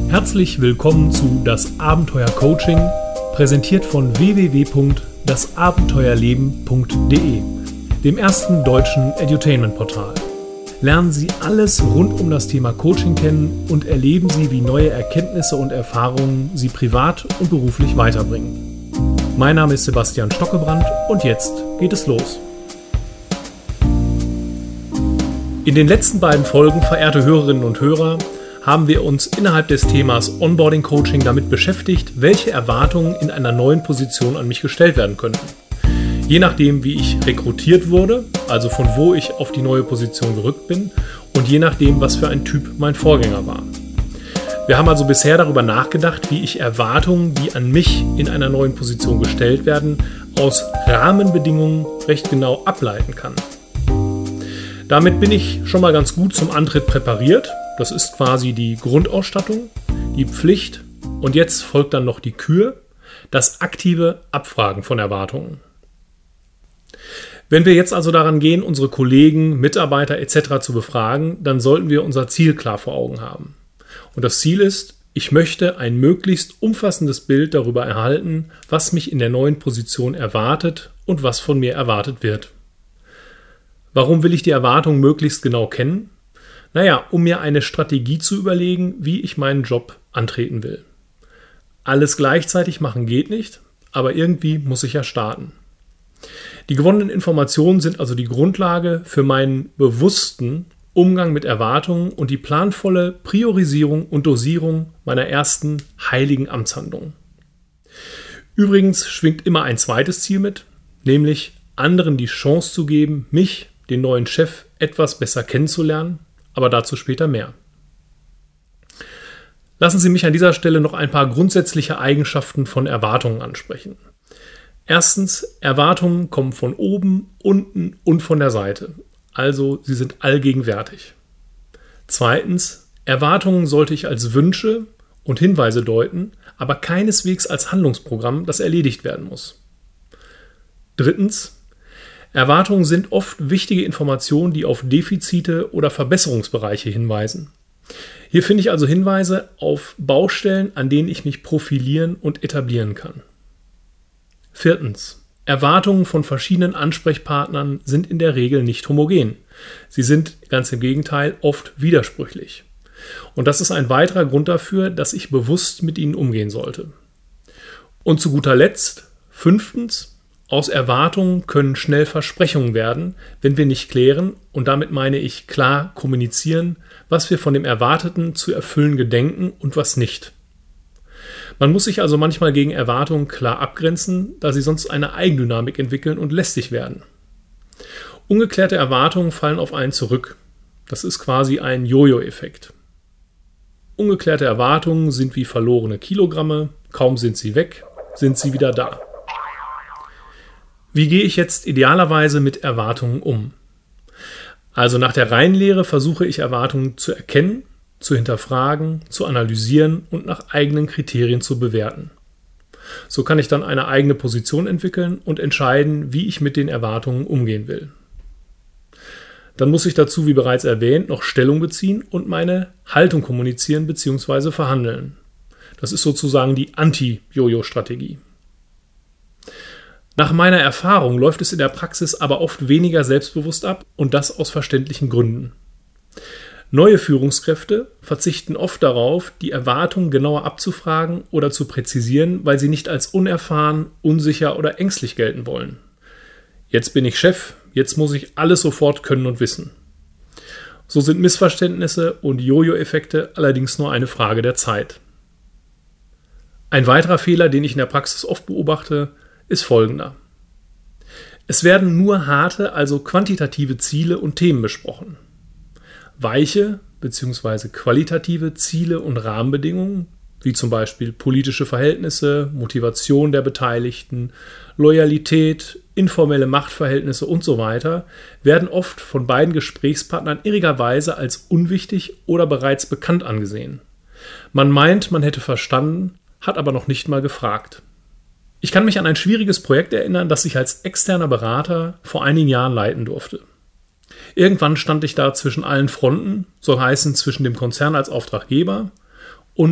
Herzlich willkommen zu Das Abenteuer Coaching, präsentiert von www.dasabenteuerleben.de, dem ersten deutschen Edutainment-Portal. Lernen Sie alles rund um das Thema Coaching kennen und erleben Sie, wie neue Erkenntnisse und Erfahrungen Sie privat und beruflich weiterbringen. Mein Name ist Sebastian Stockebrand und jetzt geht es los. In den letzten beiden Folgen, verehrte Hörerinnen und Hörer, haben wir uns innerhalb des Themas Onboarding Coaching damit beschäftigt, welche Erwartungen in einer neuen Position an mich gestellt werden könnten. Je nachdem, wie ich rekrutiert wurde, also von wo ich auf die neue Position gerückt bin, und je nachdem, was für ein Typ mein Vorgänger war. Wir haben also bisher darüber nachgedacht, wie ich Erwartungen, die an mich in einer neuen Position gestellt werden, aus Rahmenbedingungen recht genau ableiten kann. Damit bin ich schon mal ganz gut zum Antritt präpariert. Das ist quasi die Grundausstattung, die Pflicht und jetzt folgt dann noch die Kür, das aktive Abfragen von Erwartungen. Wenn wir jetzt also daran gehen, unsere Kollegen, Mitarbeiter etc. zu befragen, dann sollten wir unser Ziel klar vor Augen haben. Und das Ziel ist, ich möchte ein möglichst umfassendes Bild darüber erhalten, was mich in der neuen Position erwartet und was von mir erwartet wird. Warum will ich die Erwartungen möglichst genau kennen? Um mir eine Strategie zu überlegen, wie ich meinen Job antreten will. Alles gleichzeitig machen geht nicht, aber irgendwie muss ich ja starten. Die gewonnenen Informationen sind also die Grundlage für meinen bewussten Umgang mit Erwartungen und die planvolle Priorisierung und Dosierung meiner ersten heiligen Amtshandlung. Übrigens schwingt immer ein zweites Ziel mit, nämlich anderen die Chance zu geben, mich, den neuen Chef, etwas besser kennenzulernen, aber dazu später mehr. Lassen Sie mich an dieser Stelle noch ein paar grundsätzliche Eigenschaften von Erwartungen ansprechen. Erstens, Erwartungen kommen von oben, unten und von der Seite. Also sie sind allgegenwärtig. Zweitens, Erwartungen sollte ich als Wünsche und Hinweise deuten, aber keineswegs als Handlungsprogramm, das erledigt werden muss. Drittens, Erwartungen sind oft wichtige Informationen, die auf Defizite oder Verbesserungsbereiche hinweisen. Hier finde ich also Hinweise auf Baustellen, an denen ich mich profilieren und etablieren kann. Viertens. Erwartungen von verschiedenen Ansprechpartnern sind in der Regel nicht homogen. Sie sind ganz im Gegenteil oft widersprüchlich. Und das ist ein weiterer Grund dafür, dass ich bewusst mit ihnen umgehen sollte. Und zu guter Letzt, fünftens. Aus Erwartungen können schnell Versprechungen werden, wenn wir nicht klären, und damit meine ich klar kommunizieren, was wir von dem Erwarteten zu erfüllen gedenken und was nicht. Man muss sich also manchmal gegen Erwartungen klar abgrenzen, da sie sonst eine Eigendynamik entwickeln und lästig werden. Ungeklärte Erwartungen fallen auf einen zurück. Das ist quasi ein Jojo-Effekt. Ungeklärte Erwartungen sind wie verlorene Kilogramme, kaum sind sie weg, sind sie wieder da. Wie gehe ich jetzt idealerweise mit Erwartungen um? Also nach der Reihenlehre versuche ich Erwartungen zu erkennen, zu hinterfragen, zu analysieren und nach eigenen Kriterien zu bewerten. So kann ich dann eine eigene Position entwickeln und entscheiden, wie ich mit den Erwartungen umgehen will. Dann muss ich dazu, wie bereits erwähnt, noch Stellung beziehen und meine Haltung kommunizieren bzw. verhandeln. Das ist sozusagen die Anti-Jojo-Strategie. Nach meiner Erfahrung läuft es in der Praxis aber oft weniger selbstbewusst ab und das aus verständlichen Gründen. Neue Führungskräfte verzichten oft darauf, die Erwartungen genauer abzufragen oder zu präzisieren, weil sie nicht als unerfahren, unsicher oder ängstlich gelten wollen. Jetzt bin ich Chef, jetzt muss ich alles sofort können und wissen. So sind Missverständnisse und Jojo-Effekte allerdings nur eine Frage der Zeit. Ein weiterer Fehler, den ich in der Praxis oft beobachte, ist folgender. Es werden nur harte, also quantitative Ziele und Themen besprochen. Weiche bzw. qualitative Ziele und Rahmenbedingungen, wie zum Beispiel politische Verhältnisse, Motivation der Beteiligten, Loyalität, informelle Machtverhältnisse und so weiter, werden oft von beiden Gesprächspartnern irrigerweise als unwichtig oder bereits bekannt angesehen. Man meint, man hätte verstanden, hat aber noch nicht mal gefragt. Ich kann mich an ein schwieriges Projekt erinnern, das ich als externer Berater vor einigen Jahren leiten durfte. Irgendwann stand ich da zwischen allen Fronten, soll heißen zwischen dem Konzern als Auftraggeber und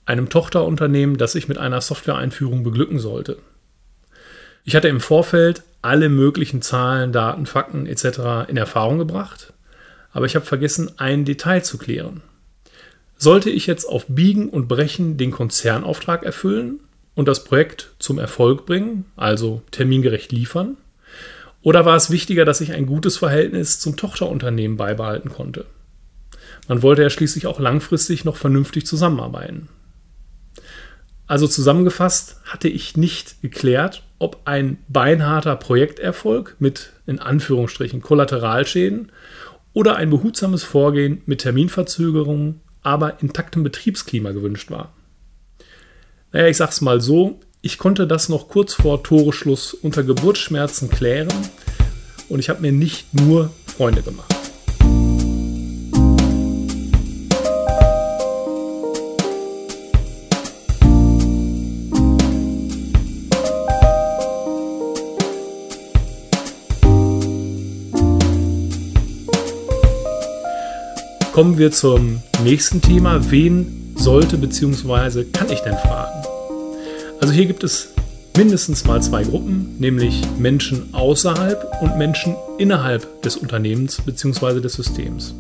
einem Tochterunternehmen, das ich mit einer Software-Einführung beglücken sollte. Ich hatte im Vorfeld alle möglichen Zahlen, Daten, Fakten etc. in Erfahrung gebracht, aber ich habe vergessen, ein Detail zu klären. Sollte ich jetzt auf Biegen und Brechen den Konzernauftrag erfüllen und das Projekt zum Erfolg bringen, also termingerecht liefern? Oder war es wichtiger, dass ich ein gutes Verhältnis zum Tochterunternehmen beibehalten konnte? Man wollte ja schließlich auch langfristig noch vernünftig zusammenarbeiten. Also zusammengefasst hatte ich nicht geklärt, ob ein beinharter Projekterfolg mit in Anführungsstrichen Kollateralschäden oder ein behutsames Vorgehen mit Terminverzögerungen, aber intaktem Betriebsklima gewünscht war. Naja, ich sag's mal so, ich konnte das noch kurz vor Toreschluss unter Geburtsschmerzen klären und ich habe mir nicht nur Freunde gemacht. Kommen wir zum nächsten Thema. Wen sollte bzw. kann ich denn fragen? Also hier gibt es mindestens mal zwei Gruppen, nämlich Menschen außerhalb und Menschen innerhalb des Unternehmens bzw. des Systems.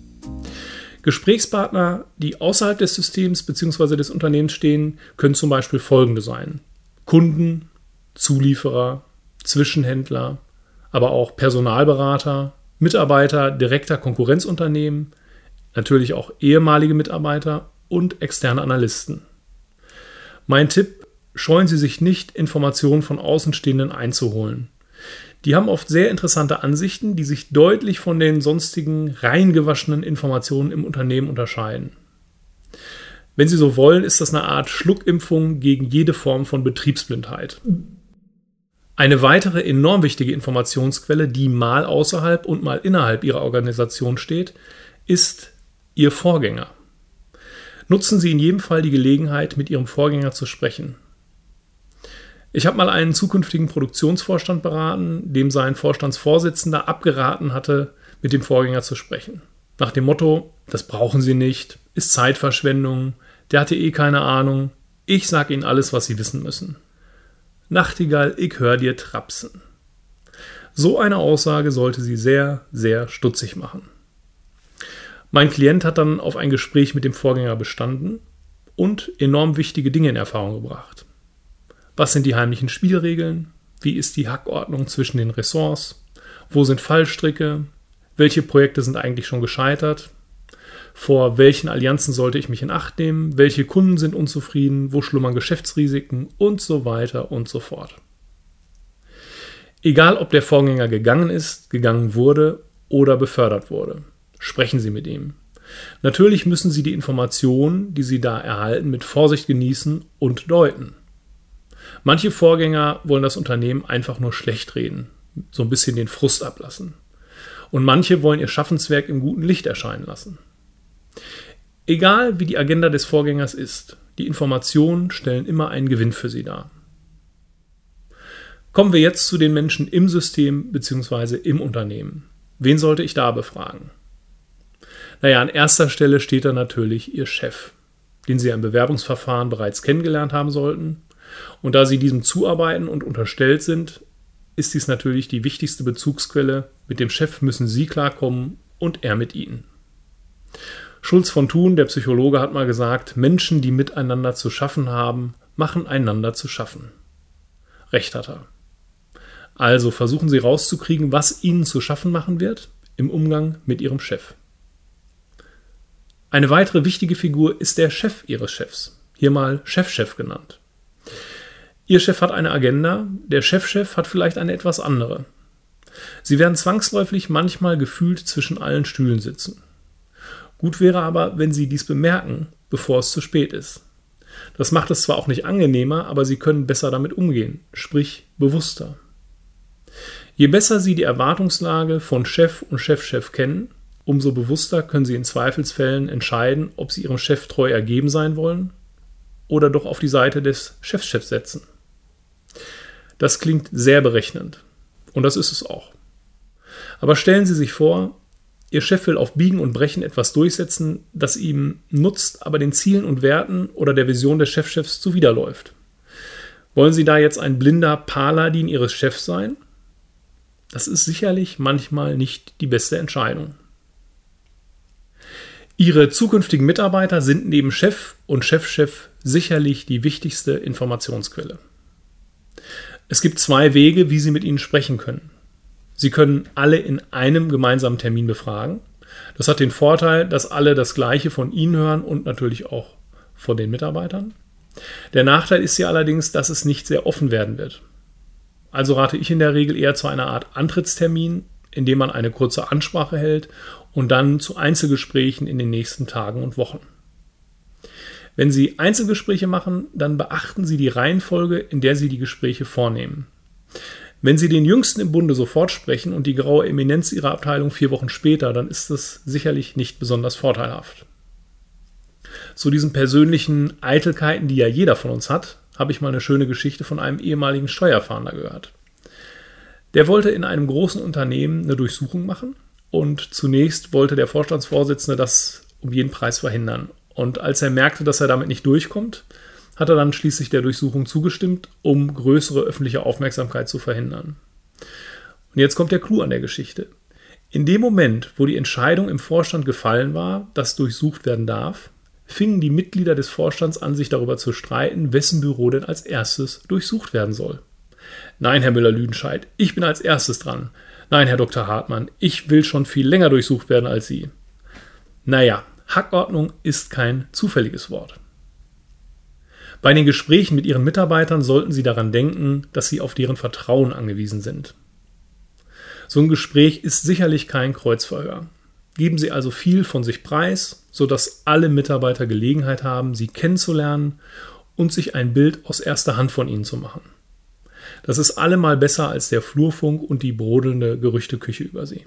Gesprächspartner, die außerhalb des Systems bzw. des Unternehmens stehen, können zum Beispiel folgende sein: Kunden, Zulieferer, Zwischenhändler, aber auch Personalberater, Mitarbeiter direkter Konkurrenzunternehmen, natürlich auch ehemalige Mitarbeiter und externe Analysten. Mein Tipp: Scheuen Sie sich nicht, Informationen von Außenstehenden einzuholen. Die haben oft sehr interessante Ansichten, die sich deutlich von den sonstigen reingewaschenen Informationen im Unternehmen unterscheiden. Wenn Sie so wollen, ist das eine Art Schluckimpfung gegen jede Form von Betriebsblindheit. Eine weitere enorm wichtige Informationsquelle, die mal außerhalb und mal innerhalb Ihrer Organisation steht, ist Ihr Vorgänger. Nutzen Sie in jedem Fall die Gelegenheit, mit Ihrem Vorgänger zu sprechen. Ich habe mal einen zukünftigen Produktionsvorstand beraten, dem sein Vorstandsvorsitzender abgeraten hatte, mit dem Vorgänger zu sprechen. Nach dem Motto: Das brauchen Sie nicht, ist Zeitverschwendung, der hatte eh keine Ahnung, ich sage Ihnen alles, was Sie wissen müssen. Nachtigall, ich hör dir trapsen. So eine Aussage sollte Sie sehr, sehr stutzig machen. Mein Klient hat dann auf ein Gespräch mit dem Vorgänger bestanden und enorm wichtige Dinge in Erfahrung gebracht. Was sind die heimlichen Spielregeln? Wie ist die Hackordnung zwischen den Ressorts? Wo sind Fallstricke? Welche Projekte sind eigentlich schon gescheitert? Vor welchen Allianzen sollte ich mich in Acht nehmen? Welche Kunden sind unzufrieden? Wo schlummern Geschäftsrisiken? Und so weiter und so fort. Egal, ob der Vorgänger gegangen ist, gegangen wurde oder befördert wurde. Sprechen Sie mit ihm. Natürlich müssen Sie die Informationen, die Sie da erhalten, mit Vorsicht genießen und deuten. Manche Vorgänger wollen das Unternehmen einfach nur schlecht reden, so ein bisschen den Frust ablassen. Und manche wollen ihr Schaffenswerk im guten Licht erscheinen lassen. Egal, wie die Agenda des Vorgängers ist, die Informationen stellen immer einen Gewinn für Sie dar. Kommen wir jetzt zu den Menschen im System bzw. im Unternehmen. Wen sollte ich da befragen? Naja, an erster Stelle steht da natürlich Ihr Chef, den Sie im Bewerbungsverfahren bereits kennengelernt haben sollten. Und da Sie diesem zuarbeiten und unterstellt sind, ist dies natürlich die wichtigste Bezugsquelle. Mit dem Chef müssen Sie klarkommen und er mit Ihnen. Schulz von Thun, der Psychologe, hat mal gesagt: Menschen, die miteinander zu schaffen haben, machen einander zu schaffen. Recht hat er. Also versuchen Sie rauszukriegen, was Ihnen zu schaffen machen wird im Umgang mit Ihrem Chef. Eine weitere wichtige Figur ist der Chef Ihres Chefs, hier mal Chefchef genannt. Ihr Chef hat eine Agenda, der Chefchef hat vielleicht eine etwas andere. Sie werden zwangsläufig manchmal gefühlt zwischen allen Stühlen sitzen. Gut wäre aber, wenn Sie dies bemerken, bevor es zu spät ist. Das macht es zwar auch nicht angenehmer, aber Sie können besser damit umgehen, sprich bewusster. Je besser Sie die Erwartungslage von Chef und Chefchef kennen, umso bewusster können Sie in Zweifelsfällen entscheiden, ob Sie Ihrem Chef treu ergeben sein wollen oder doch auf die Seite des Chefchefs setzen. Das klingt sehr berechnend und das ist es auch. Aber stellen Sie sich vor, Ihr Chef will auf Biegen und Brechen etwas durchsetzen, das ihm nutzt, aber den Zielen und Werten oder der Vision des Chefchefs zuwiderläuft. Wollen Sie da jetzt ein blinder Paladin Ihres Chefs sein? Das ist sicherlich manchmal nicht die beste Entscheidung. Ihre zukünftigen Mitarbeiter sind neben Chef und Chefchef sicherlich die wichtigste Informationsquelle. Es gibt 2 Wege, wie Sie mit ihnen sprechen können. Sie können alle in einem gemeinsamen Termin befragen. Das hat den Vorteil, dass alle das Gleiche von Ihnen hören und natürlich auch von den Mitarbeitern. Der Nachteil ist hier allerdings, dass es nicht sehr offen werden wird. Also rate ich in der Regel eher zu einer Art Antrittstermin, in dem man eine kurze Ansprache hält und dann zu Einzelgesprächen in den nächsten Tagen und Wochen. Wenn Sie Einzelgespräche machen, dann beachten Sie die Reihenfolge, in der Sie die Gespräche vornehmen. Wenn Sie den Jüngsten im Bunde sofort sprechen und die graue Eminenz Ihrer Abteilung 4 Wochen später, dann ist das sicherlich nicht besonders vorteilhaft. Zu diesen persönlichen Eitelkeiten, die ja jeder von uns hat, habe ich mal eine schöne Geschichte von einem ehemaligen Steuerfahnder gehört. Der wollte in einem großen Unternehmen eine Durchsuchung machen und zunächst wollte der Vorstandsvorsitzende das um jeden Preis verhindern. Und als er merkte, dass er damit nicht durchkommt, hat er dann schließlich der Durchsuchung zugestimmt, um größere öffentliche Aufmerksamkeit zu verhindern. Und jetzt kommt der Clou an der Geschichte. In dem Moment, wo die Entscheidung im Vorstand gefallen war, dass durchsucht werden darf, fingen die Mitglieder des Vorstands an, sich darüber zu streiten, wessen Büro denn als erstes durchsucht werden soll. Nein, Herr Müller-Lüdenscheid, ich bin als erstes dran. Nein, Herr Dr. Hartmann, ich will schon viel länger durchsucht werden als Sie. Naja, Hackordnung ist kein zufälliges Wort. Bei den Gesprächen mit Ihren Mitarbeitern sollten Sie daran denken, dass Sie auf deren Vertrauen angewiesen sind. So ein Gespräch ist sicherlich kein Kreuzverhör. Geben Sie also viel von sich preis, sodass alle Mitarbeiter Gelegenheit haben, Sie kennenzulernen und sich ein Bild aus erster Hand von Ihnen zu machen. Das ist allemal besser als der Flurfunk und die brodelnde Gerüchteküche über Sie.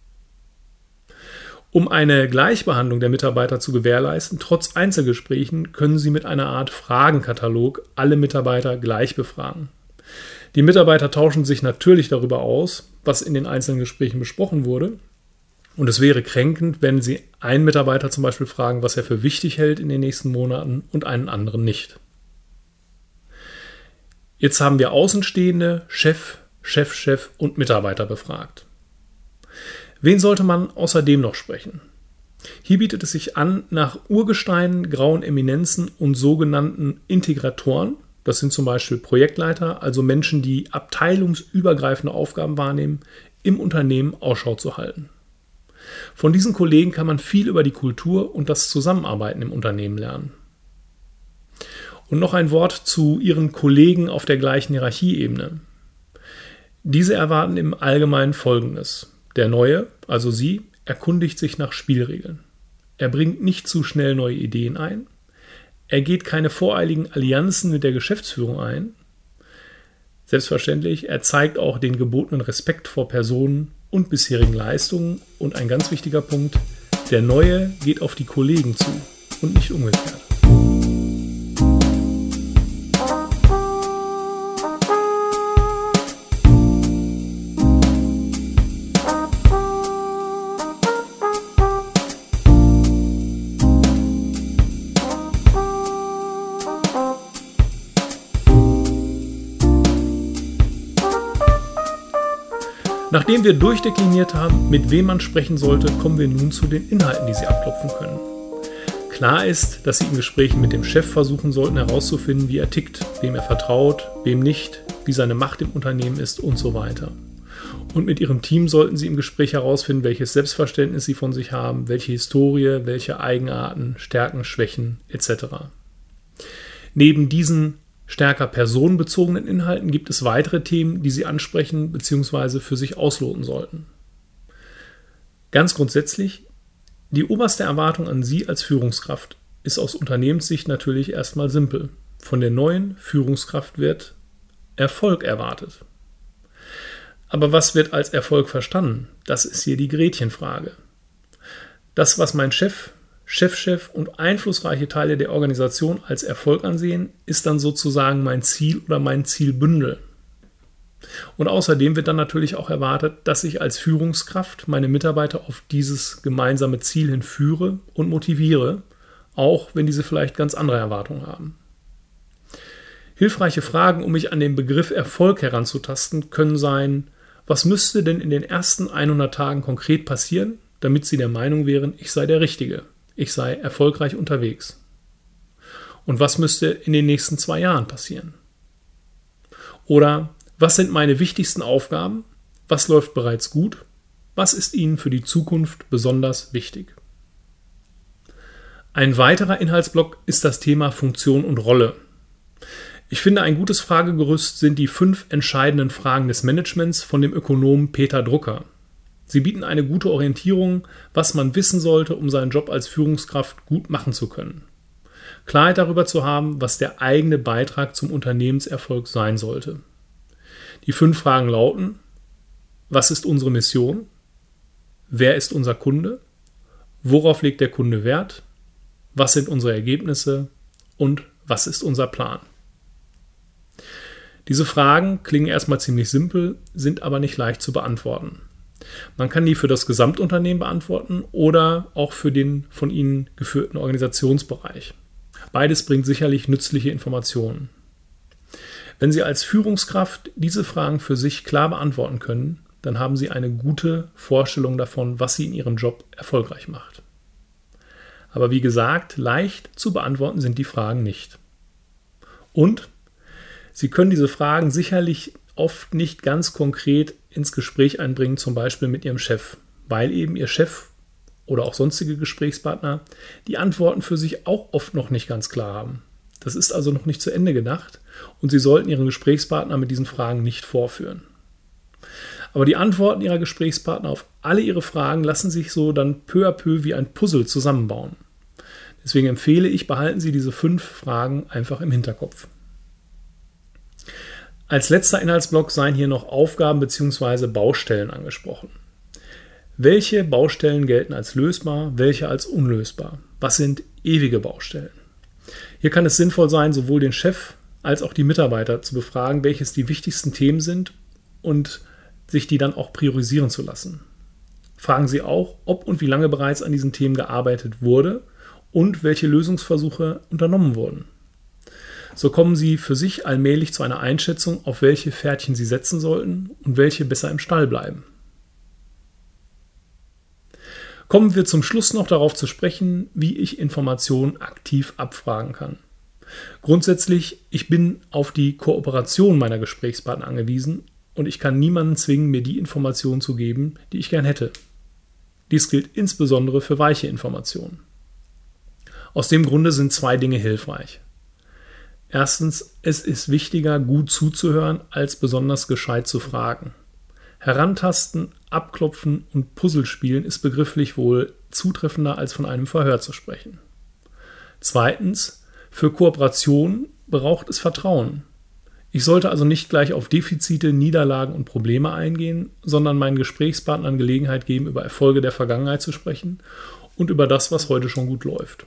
Um eine Gleichbehandlung der Mitarbeiter zu gewährleisten, trotz Einzelgesprächen, können Sie mit einer Art Fragenkatalog alle Mitarbeiter gleich befragen. Die Mitarbeiter tauschen sich natürlich darüber aus, was in den einzelnen Gesprächen besprochen wurde. Und es wäre kränkend, wenn Sie einen Mitarbeiter zum Beispiel fragen, was er für wichtig hält in den nächsten Monaten und einen anderen nicht. Jetzt haben wir Außenstehende, Chef, Chefchef und Mitarbeiter befragt. Wen sollte man außerdem noch sprechen? Hier bietet es sich an, nach Urgesteinen, grauen Eminenzen und sogenannten Integratoren, das sind zum Beispiel Projektleiter, also Menschen, die abteilungsübergreifende Aufgaben wahrnehmen, im Unternehmen Ausschau zu halten. Von diesen Kollegen kann man viel über die Kultur und das Zusammenarbeiten im Unternehmen lernen. Und noch ein Wort zu Ihren Kollegen auf der gleichen Hierarchieebene. Diese erwarten im Allgemeinen Folgendes. Der Neue, also Sie, erkundigt sich nach Spielregeln. Er bringt nicht zu schnell neue Ideen ein. Er geht keine voreiligen Allianzen mit der Geschäftsführung ein. Selbstverständlich, er zeigt auch den gebotenen Respekt vor Personen und bisherigen Leistungen. Und ein ganz wichtiger Punkt, der Neue geht auf die Kollegen zu und nicht umgekehrt. Nachdem wir durchdekliniert haben, mit wem man sprechen sollte, kommen wir nun zu den Inhalten, die Sie abklopfen können. Klar ist, dass Sie in Gesprächen mit dem Chef versuchen sollten herauszufinden, wie er tickt, wem er vertraut, wem nicht, wie seine Macht im Unternehmen ist und so weiter. Und mit Ihrem Team sollten Sie im Gespräch herausfinden, welches Selbstverständnis Sie von sich haben, welche Historie, welche Eigenarten, Stärken, Schwächen etc. Neben diesen stärker personenbezogenen Inhalten gibt es weitere Themen, die Sie ansprechen bzw. für sich ausloten sollten. Ganz grundsätzlich, die oberste Erwartung an Sie als Führungskraft ist aus Unternehmenssicht natürlich erstmal simpel. Von der neuen Führungskraft wird Erfolg erwartet. Aber was wird als Erfolg verstanden? Das ist hier die Gretchenfrage. Das, was mein Chef und einflussreiche Teile der Organisation als Erfolg ansehen, ist dann sozusagen mein Ziel oder mein Zielbündel. Und außerdem wird dann natürlich auch erwartet, dass ich als Führungskraft meine Mitarbeiter auf dieses gemeinsame Ziel hin führe und motiviere, auch wenn diese vielleicht ganz andere Erwartungen haben. Hilfreiche Fragen, um mich an den Begriff Erfolg heranzutasten, können sein: Was müsste denn in den ersten 100 Tagen konkret passieren, damit Sie der Meinung wären, ich sei der Richtige, ich sei erfolgreich unterwegs? Und was müsste in den nächsten 2 Jahren passieren? Oder was sind meine wichtigsten Aufgaben? Was läuft bereits gut? Was ist Ihnen für die Zukunft besonders wichtig? Ein weiterer Inhaltsblock ist das Thema Funktion und Rolle. Ich finde, ein gutes Fragegerüst sind die 5 entscheidenden Fragen des Managements von dem Ökonomen Peter Drucker. Sie bieten eine gute Orientierung, was man wissen sollte, um seinen Job als Führungskraft gut machen zu können. Klarheit darüber zu haben, was der eigene Beitrag zum Unternehmenserfolg sein sollte. Die 5 Fragen lauten: Was ist unsere Mission? Wer ist unser Kunde? Worauf legt der Kunde Wert? Was sind unsere Ergebnisse? Und was ist unser Plan? Diese Fragen klingen erstmal ziemlich simpel, sind aber nicht leicht zu beantworten. Man kann die für das Gesamtunternehmen beantworten oder auch für den von Ihnen geführten Organisationsbereich. Beides bringt sicherlich nützliche Informationen. Wenn Sie als Führungskraft diese Fragen für sich klar beantworten können, dann haben Sie eine gute Vorstellung davon, was Sie in Ihrem Job erfolgreich macht. Aber wie gesagt, leicht zu beantworten sind die Fragen nicht. Und Sie können diese Fragen sicherlich oft nicht ganz konkret ins Gespräch einbringen, zum Beispiel mit Ihrem Chef, weil eben Ihr Chef oder auch sonstige Gesprächspartner die Antworten für sich auch oft noch nicht ganz klar haben. Das ist also noch nicht zu Ende gedacht und Sie sollten Ihren Gesprächspartner mit diesen Fragen nicht vorführen. Aber die Antworten Ihrer Gesprächspartner auf alle Ihre Fragen lassen sich so dann peu à peu wie ein Puzzle zusammenbauen. Deswegen empfehle ich, behalten Sie diese 5 Fragen einfach im Hinterkopf. Als letzter Inhaltsblock seien hier noch Aufgaben bzw. Baustellen angesprochen. Welche Baustellen gelten als lösbar, welche als unlösbar? Was sind ewige Baustellen? Hier kann es sinnvoll sein, sowohl den Chef als auch die Mitarbeiter zu befragen, welches die wichtigsten Themen sind und sich die dann auch priorisieren zu lassen. Fragen Sie auch, ob und wie lange bereits an diesen Themen gearbeitet wurde und welche Lösungsversuche unternommen wurden. So kommen Sie für sich allmählich zu einer Einschätzung, auf welche Pferdchen Sie setzen sollten und welche besser im Stall bleiben. Kommen wir zum Schluss noch darauf zu sprechen, wie ich Informationen aktiv abfragen kann. Grundsätzlich, ich bin auf die Kooperation meiner Gesprächspartner angewiesen und ich kann niemanden zwingen, mir die Informationen zu geben, die ich gern hätte. Dies gilt insbesondere für weiche Informationen. Aus dem Grunde sind 2 Dinge hilfreich. Erstens, es ist wichtiger, gut zuzuhören, als besonders gescheit zu fragen. Herantasten, abklopfen und Puzzle spielen ist begrifflich wohl zutreffender, als von einem Verhör zu sprechen. Zweitens, für Kooperation braucht es Vertrauen. Ich sollte also nicht gleich auf Defizite, Niederlagen und Probleme eingehen, sondern meinen Gesprächspartnern Gelegenheit geben, über Erfolge der Vergangenheit zu sprechen und über das, was heute schon gut läuft.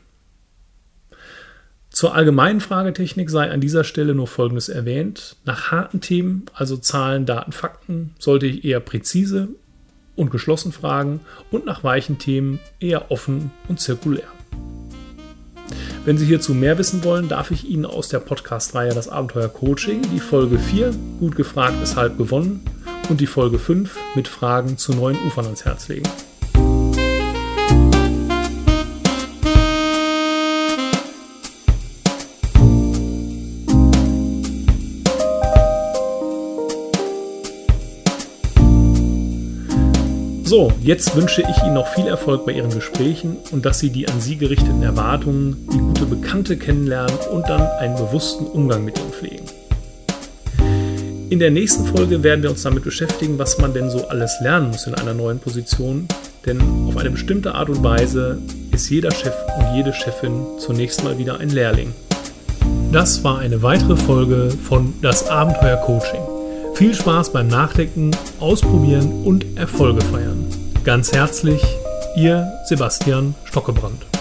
Zur allgemeinen Fragetechnik sei an dieser Stelle nur Folgendes erwähnt: Nach harten Themen, also Zahlen, Daten, Fakten, sollte ich eher präzise und geschlossen fragen und nach weichen Themen eher offen und zirkulär. Wenn Sie hierzu mehr wissen wollen, darf ich Ihnen aus der Podcast-Reihe Das Abenteuer Coaching die Folge 4, gut gefragt ist halb gewonnen, und die Folge 5 mit Fragen zu neuen Ufern ans Herz legen. So, jetzt wünsche ich Ihnen noch viel Erfolg bei Ihren Gesprächen und dass Sie die an Sie gerichteten Erwartungen, die gute Bekannte kennenlernen und dann einen bewussten Umgang mit ihnen pflegen. In der nächsten Folge werden wir uns damit beschäftigen, was man denn so alles lernen muss in einer neuen Position, denn auf eine bestimmte Art und Weise ist jeder Chef und jede Chefin zunächst mal wieder ein Lehrling. Das war eine weitere Folge von Das Abenteuer Coaching. Viel Spaß beim Nachdenken, Ausprobieren und Erfolge feiern. Ganz herzlich, Ihr Sebastian Stockebrand.